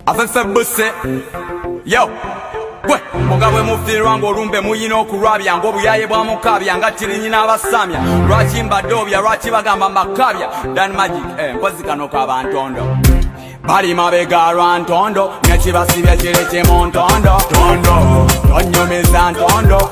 afefe buse yo gwe mugabwe mufirwa ng'olumbe muyina okulwabya ng'obuyaye bwa mukabya nga tirinyi n'abasamya lwaki mbadobya lwaki bagamba makabya Dan Magic mpozi kano kabantondo bali mabega lwa ntondo nekibasibya kireke mu ntondo tondo tonyumiza ntondo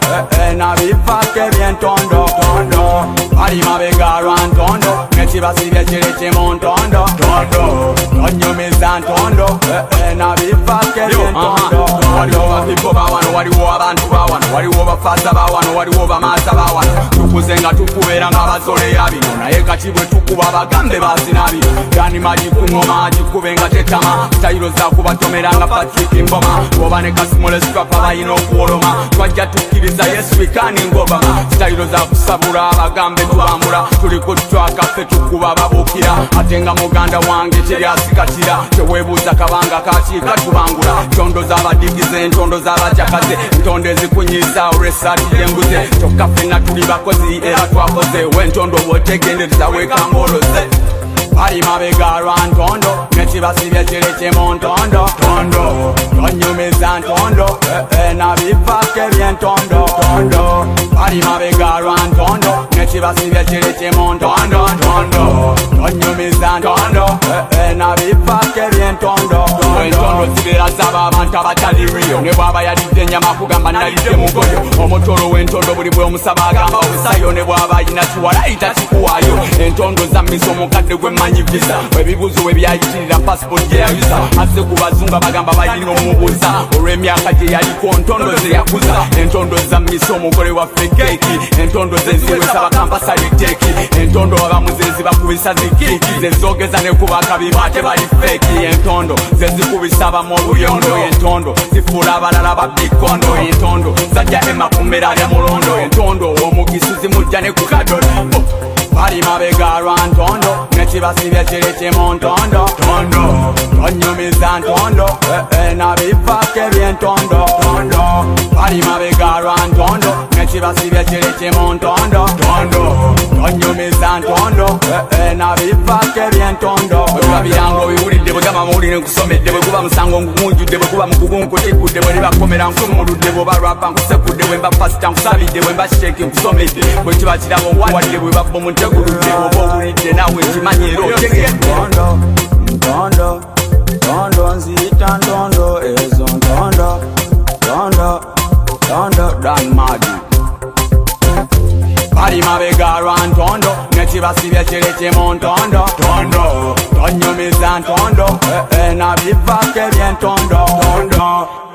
nabipake by'entondo tondo bali mabega lwa ntondo nekibasibya kireke mu ntondo tondo tonyumiza ntondo nabipake by'entondo waliwo bapipo bawano waliwo abantu bawano waliwo bafaza bawano waliwo bamaasa bawano tukuze nga tukubeera nga bazoleya bino naye kati bwe tukuba bagambe bazina bino Dan Magic ngoma gikube nga tetama stayiro zakubatomera nga Patrick Mboma oba ne Kasimole Strapa bayina okuwoloma twajja tukkiriza Yesu wikani ngobama stayiro zakusabula abagambe tubambula tuli ku twaka ffe tukuba babukira ate nga muganda wange teryasikatira teweebuuza kabanga kaki katubangula ntondo z'abadigize ntondo z'abajakaze ntondo ezikunyiza olw'essaati y'enguze kyokka ffenna tuli bakozi era twakoze w'entondo bw'otegendereza weekangoloze bali mabega lwa ntondo nekibasibya kireke mu ntondo tondo tonyumiza ntondo nabipake by'entondo tondo bali mabega lwa ntondo nekibasibya kireke mu ntondo tondo tonyumiza ntondo nabipake by'entondo entondo zibeera zaba abantu abatali riyo ne bw'aba yalidde ennyama kugamba nalidde mugoyo omutolo w'entondo buli bwe omusaba agamba obusayo ne bw'aba ayina kiwalayita kikuwaayo entondo za miso omukadde gwe manyivisa ebibuzo we byayitirira passport gye yayuza azze ku bazungu abagamba bayina omubuuza olw'emyaka gye yaliko ntondo ze yakuza entondo za miso omugole waffe keeki entondo ze ziwesa bakampasa liteeki entondo abamuzezi bakubisa zikiiki ze zoogeza ne kuba kabiba ate bali feeki entondo ze zikubisa abamu oluyondo entondo zifuula abalala babikondo entondo zajja emakumera lya mulondo entondo omugisu zimujja ne ku kadodo bali mabega lwa ntondo nekibasibya kireke mu ntondo tondo tonyumiza ntondo nabipake by'entondo tondo bali mabega lwa ntondo nekibasibya kireke mu ntondo tondo tonyumiza ntondo nabipake by'entondo olwabirango obiwulidde bwe gama muwulire nkusomedde bwe guba musango ngugunjudde bwe guba mukugu nkutikudde bwe libakomera nkumuludde bw'oba lwapa nkusekudde bwe mba pasita nkusabidde bwe mba sheeki nkusomedde bwe kiba kirabo wadde bwe babba omunteguludde oba owulidde nawe nkimanyi era otegedde ntondo ntondo nziyita ntondo ezo ntondo ntondo ntondo Dan Magic bali mabega lwa ntondo nekibasibya kireke mu ntondo tondo tonyumiza ntondo nabipake by'entondo tondo